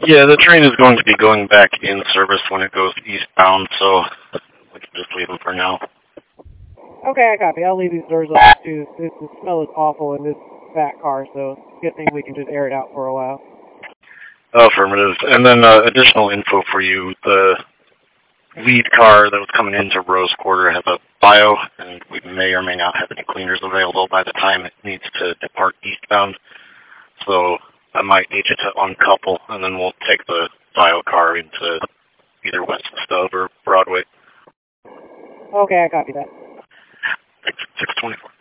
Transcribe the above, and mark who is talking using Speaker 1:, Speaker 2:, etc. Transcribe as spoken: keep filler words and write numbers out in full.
Speaker 1: Yeah, the train is going to be going back in service when it goes eastbound, so we can just leave them for now.
Speaker 2: Okay, I copy. I'll leave these doors open too. This, the smell is awful in this fat car, so good thing we can just air it out for a while.
Speaker 1: Affirmative. And then uh, additional info for you. The lead car that was coming into Rose Quarter has a bio, and we may or may not have any cleaners available by the time it needs to depart eastbound. So I might need you to uncouple, and then we'll take the bio car into either West Stub or Broadway.
Speaker 2: Okay, I copy that.
Speaker 1: six twenty-four.